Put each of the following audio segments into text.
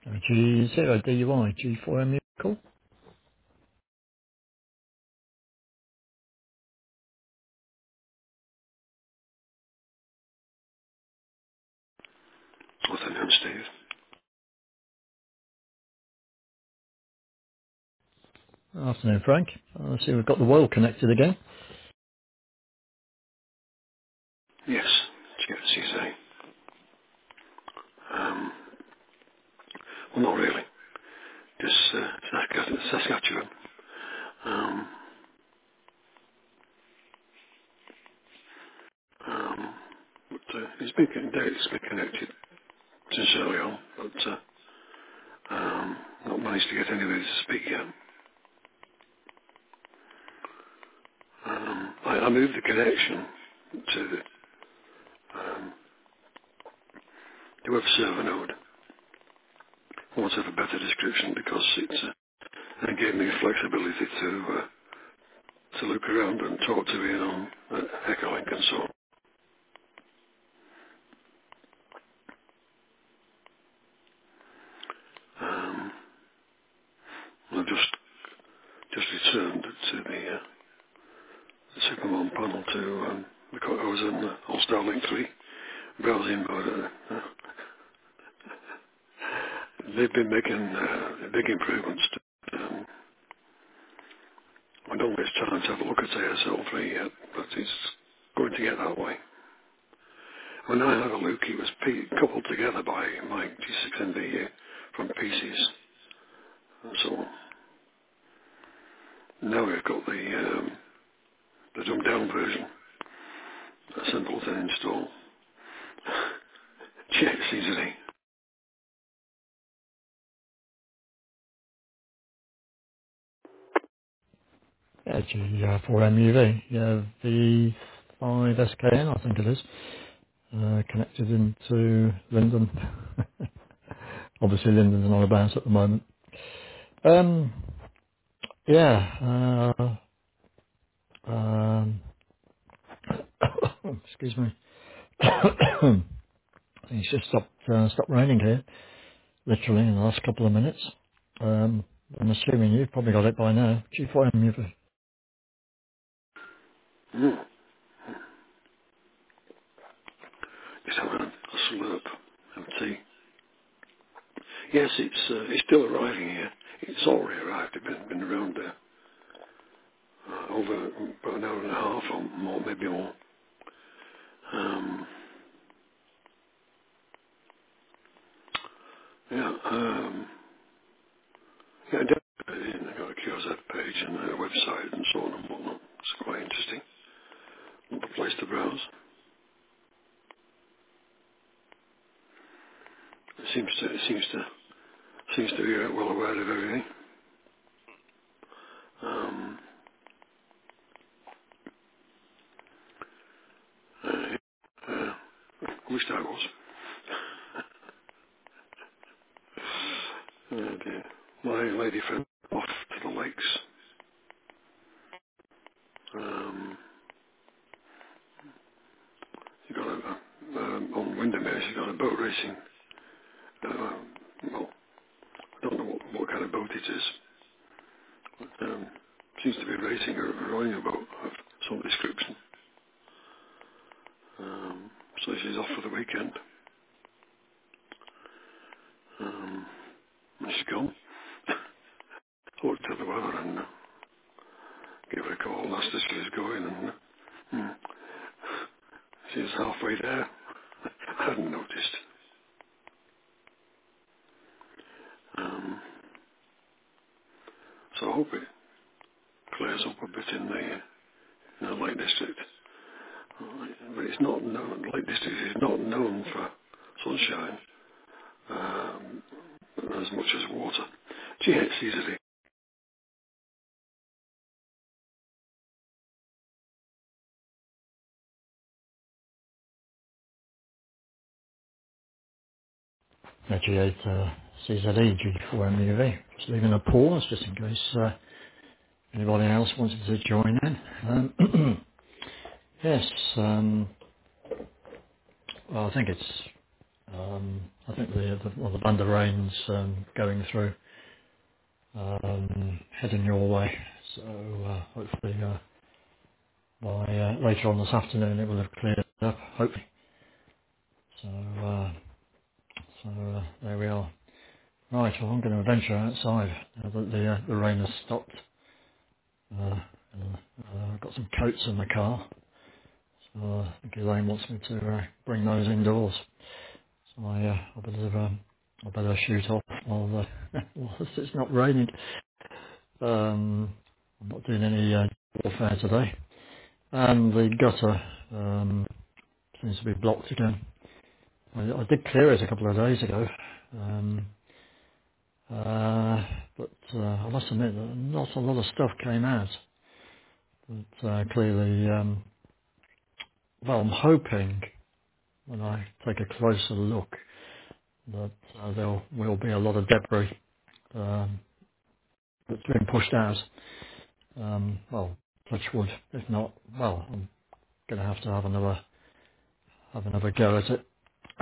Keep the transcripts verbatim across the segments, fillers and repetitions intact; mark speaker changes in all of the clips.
Speaker 1: G zero D Y G four M call.
Speaker 2: What's the name, Steve?
Speaker 1: Afternoon, Frank. I see we've got the world connected again.
Speaker 2: Yes, G C S A. Um, well, not really. Just uh, Sask- Saskatchewan. Um, um, but uh, it's been, con- it's been connected since early on, but uh, um, not managed to get anybody to speak yet. Um, I, I moved the connection to the, um, the web server node. I want to have a better description because it's, uh, it gave me flexibility to uh, to look around and talk to Ian on uh, Echolink and so on. Um, I've just just returned to the, uh, the Supermon panel to um, because I was on the on Starlink three browsing, but uh, uh, they've been making uh, big improvements. To, um, I don't waste time to have a look at A S L three yet, but it's going to get that way. When I had a look, it was P- coupled together by my G six N V U from P Cs and so on. Now we've got the um, the dumbed down version, a simple to install. Check easily.
Speaker 1: Yeah, G four M U V. Yeah, V five S K N, I think it is. Uh, connected into Linden. Obviously, Linden's not about at the moment. Um, yeah. Uh, um, excuse me. It's just stopped uh, stopped raining here, literally in the last couple of minutes. Um, I'm assuming you've probably got it by now. G four M U V.
Speaker 2: Mm. Just have a, a slurp of tea. Yes, it's uh, it's still arriving here. It's already arrived. It's been, been around there uh, over about an hour and a half or more, maybe more. Um, yeah, um, yeah, definitely. They've got a Q R Z page and a website and so on and whatnot. It's quite interesting. Another place to browse. It seems to it seems to seems to be well aware of everything. Um, uh, uh, wish I was. Oh dear. My lady friend off to the lakes. Um, she got a, um, on Windermere, she got a boat racing. Uh, well, I don't know what, what kind of boat it is. Um, seems to be racing or rowing a boat of some description. Um, so she's off for the weekend. Um, and she's gone. I looked at the weather and uh, gave her a call and asked her if she was going. And uh, hmm, she's halfway there. I hadn't noticed. Um, so I hope it clears up a bit in the, in the Lake District. But it's not known, Lake District is not known for sunshine um, as much as water. G H easily.
Speaker 1: G eight uh, C Z E G four M U V. Just leaving a pause just in case uh, anybody else wanted to join in. Um, yes, um, well, I think it's Um, I think the, the, well, the band of rain's um, going through, um, heading your way. So uh, hopefully uh, by uh, later on this afternoon it will have cleared up, hopefully. So, uh, so uh, there we are. Right, well I'm going to venture outside now that the, uh, the rain has stopped. Uh, and, uh, I've got some coats in the car, so uh, I think Elaine wants me to uh, bring those indoors. So I, uh, I better, um, I better shoot off while, uh, whilst it's not raining. Um, I'm not doing any uh, warfare today. And the gutter um, seems to be blocked again. I, I did clear it a couple of days ago, um, uh, but uh, I must admit that not a lot of stuff came out. But uh, clearly, um, well, I'm hoping when I take a closer look that uh, there will be a lot of debris um, that's been pushed out. Um, well, touch wood. If not, well, I'm going to have to have another have another go at it.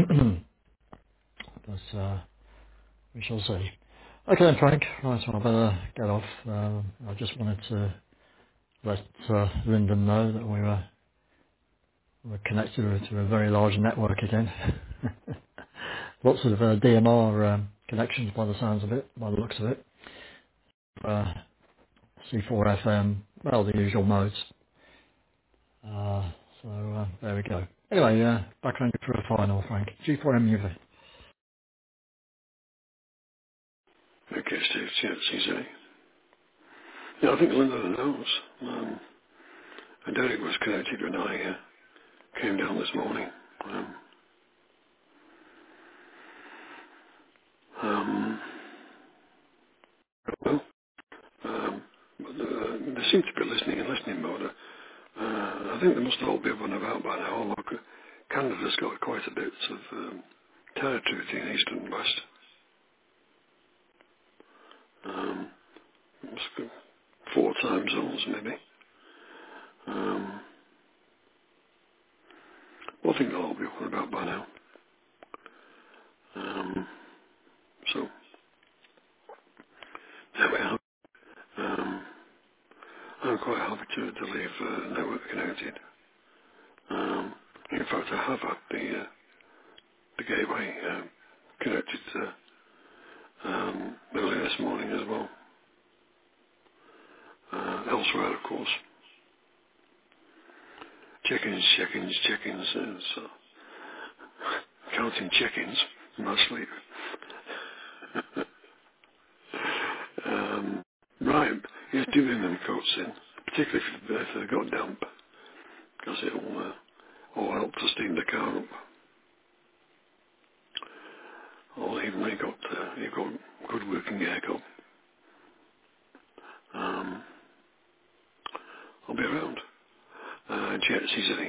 Speaker 1: but uh, we shall see. Okay then, Frank. Right, well, I better get off. Um, I just wanted to let uh, Lyndon know that we were we were connected to a very large network again. Lots of uh, D M R um, connections by the sounds of it, by the looks of it. Uh, C four F M, well, the usual modes. Uh, so uh, there we go. Anyway, uh, back around for a final, Frank. G four M U V.
Speaker 2: Okay, Steve, yeah, it's easy. Yeah, I think Linda knows. Um, and Derek was connected when I uh, came down this morning. Um, um, well, um, but, uh, they seem to be listening in listening mode. Uh, I think they must all be up and about by now. Although Canada's got quite a bit of um, territory between east and west. Um, it's got four time zones maybe. Um, well, I think they'll all be up and about by now. Um, so there we are. Um, I'm quite happy to, to leave uh, network connected. Um, in fact, I have had the uh, the gateway uh, connected uh, um, earlier this morning as well. Uh, elsewhere, of course. Check-ins, check-ins, check-ins. Uh, so counting check-ins in my sleep. um, right, yes, do bring them coats in, particularly if, if they've got damp, because it'll uh, all help to steam the car up. Or even when you've got, uh, you've got good working aircon. Um, I'll be around. Uh, Jet C Z.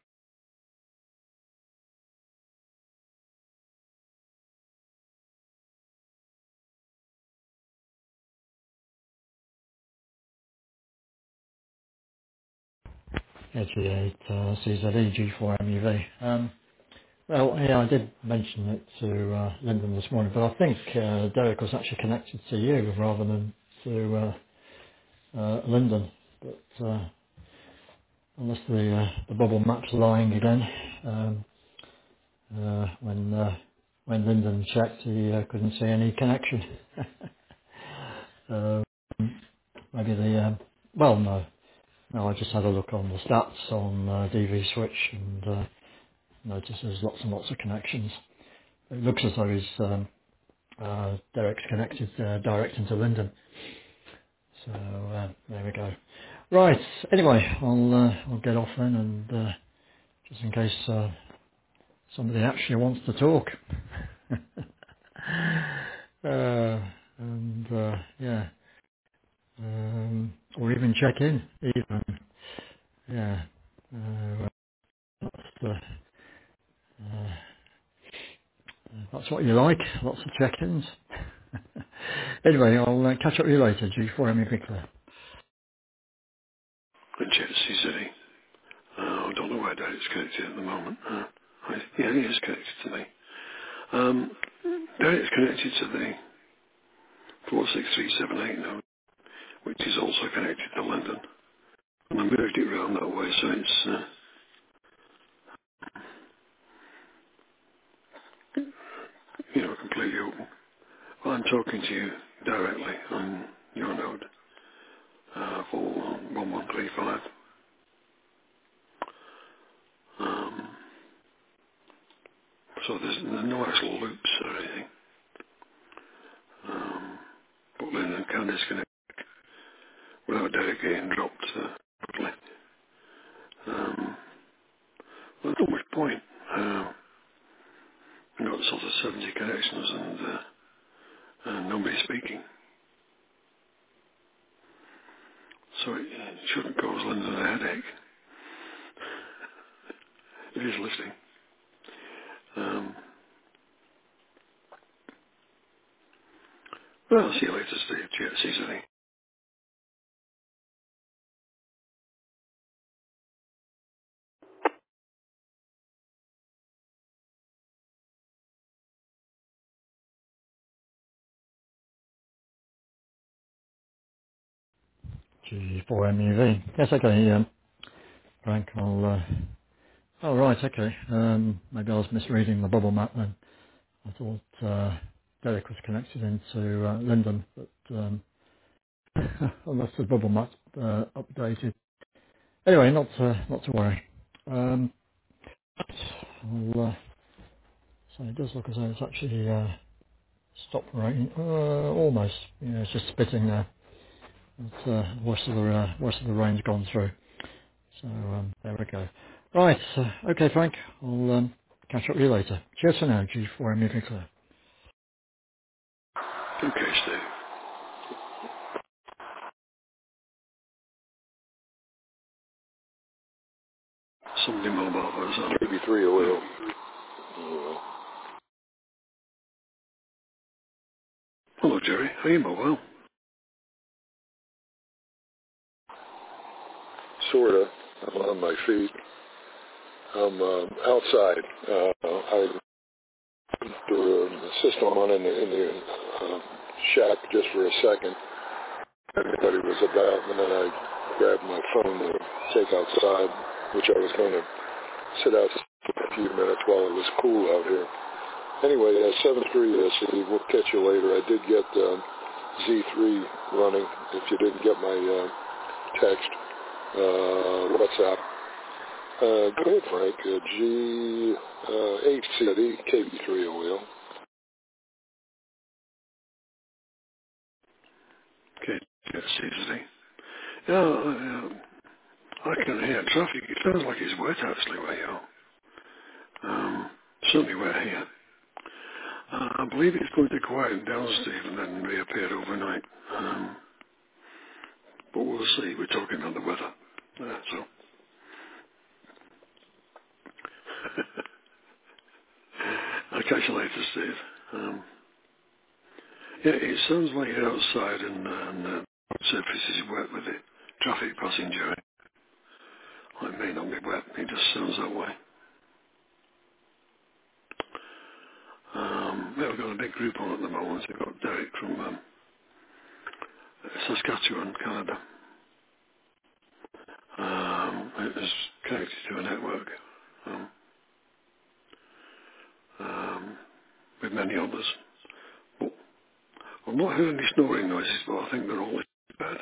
Speaker 1: G eight uh, C Z E G four M U V. Um, well, yeah, I did mention it to uh, Lyndon this morning, but I think uh, Derek was actually connected to you rather than to uh, uh, Lyndon. But uh, unless the uh, the bubble map's lying again, um, uh, when uh, when Lyndon checked, he uh, couldn't see any connection. uh, maybe the um, well, no, no. I just had a look on the stats on uh, D V Switch and uh, noticed there's lots and lots of connections. It looks as though he's um, uh, Derek's connected uh, direct into Lyndon. So uh, there we go. Right. Anyway, I'll uh, I'll get off then, and uh, just in case uh, somebody actually wants to talk. uh, and uh, yeah, um, or even check in, even yeah. Uh, that's, uh, uh, that's what you like. Lots of check-ins. Anyway, I'll uh, catch up with you later. G four M quickly.
Speaker 2: And Jet C Z. Uh, I don't know where Derek's connected at the moment. Uh, I, yeah, he is connected to me. Um, now it's connected to the four six three seven eight node, which is also connected to London. And I moved it round that way, so it's, uh, you know, completely open. Well, I'm talking to you directly on your node, uh, for one one three five. Um, so there's, there's no actual loops or anything. Um, but Lyndon can disconnect without Derek getting dropped uh, totally. Um, well, there's not much point. Uh, we've got sort of seventy connections and, uh, and nobody speaking. So it, it shouldn't cause Lyndon a headache. It is listening. Um, well, I'll see you later, Steve. Cheers, see you soon.
Speaker 1: G four M U V. Yes, okay, um, Frank, I'll, uh, oh, right, okay. Um, maybe I was misreading the bubble map then. I thought, uh, Derek was connected into, uh, Linden, but, um, unless the bubble map, uh, updated. Anyway, not to, not to worry. Um, I'll, uh, so it does look as though it's actually, uh, stopped raining, uh, almost. Yeah, it's just spitting there. But, uh, worst of the, uh, worst of the rain's gone through. So um, there we go. Right. Uh, okay, Frank. I'll um, catch up with you later. Cheers for now. G four M moving clear.
Speaker 2: Okay, Steve. Somebody mobile was on. Maybe three oil. Hello, Jerry. Are you mobile? Sorta. I'm on my feet. I'm um, outside. Uh, I put the system on in the, in the uh, shack just for a second. Everybody was about, and then I grabbed my phone to take outside, which I was going to sit out for a few minutes while it was cool out here. Anyway, uh, seven three, uh, Steve, we'll catch you later. I did get um, Z three running, if you didn't get my uh, text. Uh, WhatsApp. Uh, go ahead, Frank. Uh, G uh, H C D K B three oil. Okay, yes, C D. Yeah, uh, I can hear traffic. It sounds like it's wet actually where you are. Um, certainly wet here. Uh, I believe it's going to quieten down, Steve, and then reappear overnight. Um, but we'll see. We're talking about the weather. Uh, so, I'll catch you later, Steve. Um, yeah, it sounds like you're outside and, uh, and the surface is wet with the traffic passing during. Well, it may not be wet. It just sounds that way. Um, yeah, we've got a big group on at the moment. We've got Derek from um, Saskatchewan, Canada. Um, it is connected to a network um, um, with many others. But I've not heard any snoring noises, but I think they're all